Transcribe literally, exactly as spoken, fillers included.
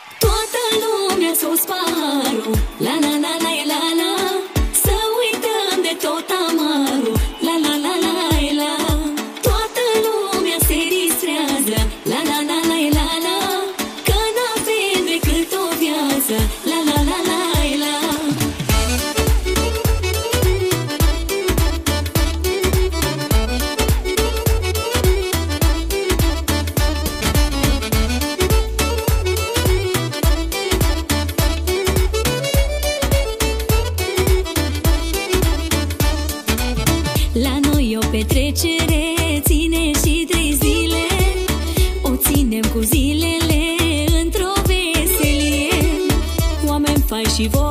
Toată lumea sus paharul, la la la la la la. Să uităm de tot amarul, la la la la la. Toată lumea se distrează, la la la la la la. Că n-avem decât o viață, la la la la la. La noi o petrecere ține și trei zile, o ținem cu zilele într-o veselie. Oameni faini și voi